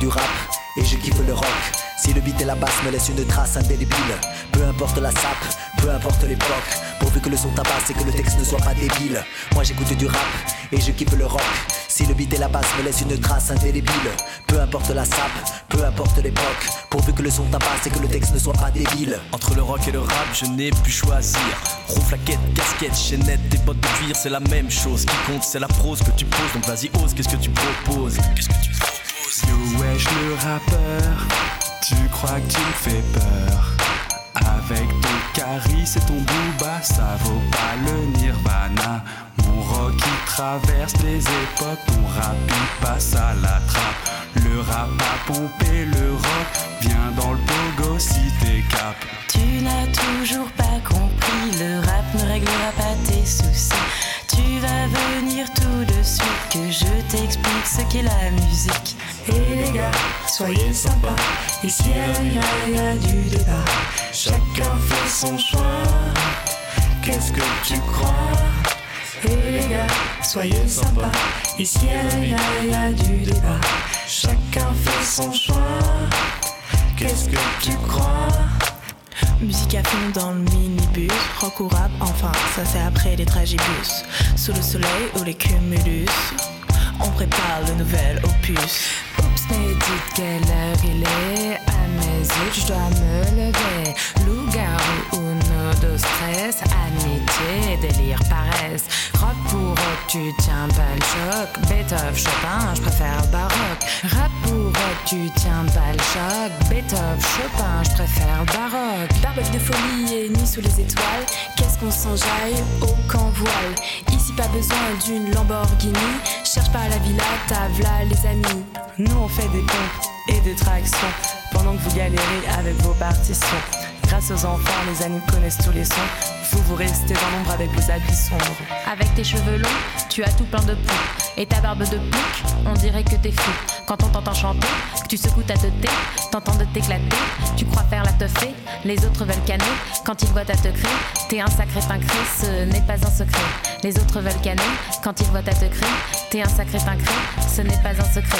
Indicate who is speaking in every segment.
Speaker 1: du rap et je kiffe le rock. Si le beat et la basse me laissent une trace indélébile, peu importe la sape, peu importe l'époque, pourvu que le son tabasse et que le texte ne soit pas débile. Moi j'écoute du rap et je kiffe le rock. Si le beat et la basse me laissent une trace indélébile, peu importe la sape, peu importe l'époque, pourvu que le son tabasse et que le texte ne soit pas débile.
Speaker 2: Entre le rock et le rap, je n'ai pu choisir. Rouflaquette, casquette, chaînette, tes bottes de cuir, c'est la même chose. Qui compte, c'est la prose que tu poses. Donc vas-y, ose, qu'est-ce que tu proposes? Qu'est-ce que tu proposes?
Speaker 3: Yo wesh le rappeur, tu crois que tu me fais peur? Avec ton caris et ton booba, ça vaut pas le nirvana. Mon rock il traverse les époques, mon rap il passe à la trappe. Le rap a pompé le rock, viens dans le pogo si t'es cap.
Speaker 4: Tu n'as toujours pas compris, le rap ne réglera pas tes soucis. Tu vas venir tout de suite que je t'explique ce qu'est la musique.
Speaker 5: Et les gars, soyez sympas, ici il y a du débat. Chacun fait son choix, qu'est-ce que tu crois? Et les gars, soyez sympas, ici il y a du débat. Chacun fait son choix, qu'est-ce que tu crois?
Speaker 4: Musique à fond dans le minibus, rock ou rap, enfin ça c'est après les tragibus. Sous le soleil ou les cumulus, on prépare le nouvel opus.
Speaker 6: Oups, mais dites quelle heure il est. À mes yeux, je dois me lever. Loup-garou, uno, dos, stress. Amitié, délire, paresse. Rock pour rock, tu tiens pas le choc. Beethoven, Chopin, je préfère le baroque. Rap pour rock, tu tiens pas le choc. Beethoven, Chopin, je préfère le baroque.
Speaker 7: Barbecue de folie et nuit sous les étoiles. Qu'est-ce qu'on s'enjaille au camp voile. Ici pas besoin d'une Lamborghini. Cherche pas la villa, t'as v'là les amis.
Speaker 4: Nous on fait des pompes et des tractions pendant que vous galérez avec vos partitions. Grâce aux enfants, les amis connaissent tous les sons. Vous restez dans l'ombre avec vos habits sombres.
Speaker 8: Avec tes cheveux longs, tu as tout plein de poux. Et ta barbe de bouc, on dirait que t'es fou. Quand on t'entend chanter, que tu secoues ta teuté, t'entends de t'éclater. Tu crois faire la teufée, les autres veulent canner. Quand ils voient ta teucrée, t'es un sacré pincré, ce n'est pas un secret. Les autres veulent canner, quand ils voient ta teucrée, t'es un sacré pincré, ce n'est pas un secret.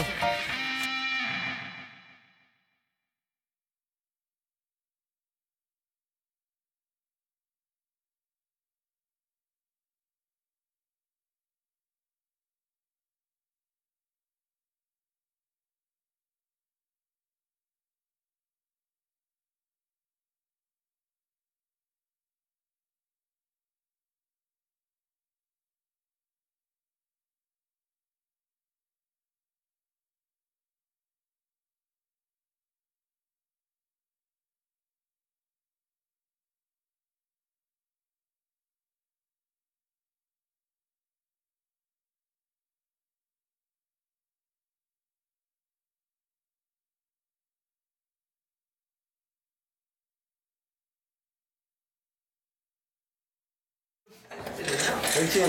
Speaker 1: Okay,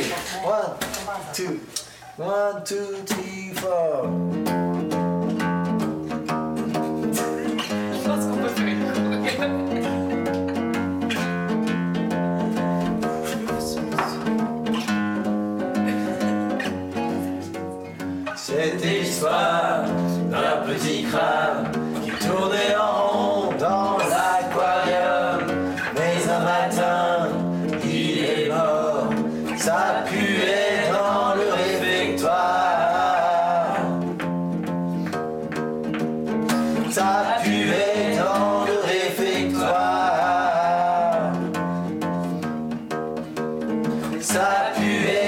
Speaker 1: 1, 2, 3, 4.
Speaker 5: Cette histoire d'un petit crabe qui tournait en rond dans l'aquarium. Mais un matin, il est mort, ça puait dans le réfectoire. Ça puait dans le réfectoire. Ça puait